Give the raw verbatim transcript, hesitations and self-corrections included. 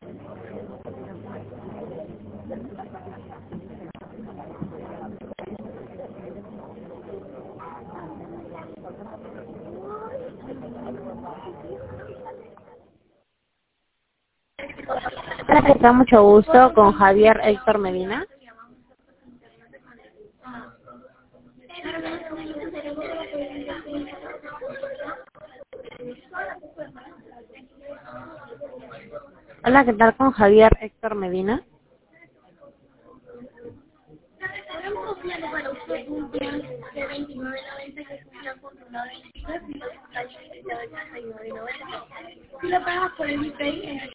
Hola, ¿qué tal? Mucho gusto con Javier Héctor Medina. Hola, ¿qué tal con Javier Héctor Medina? Si lo pagas por el Pay,